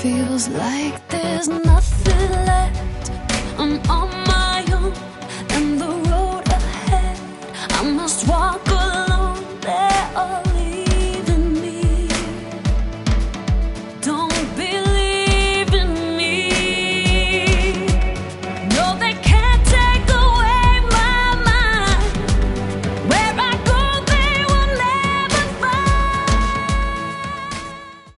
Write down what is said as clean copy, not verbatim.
Feels like there's nothing left. I'm on my own.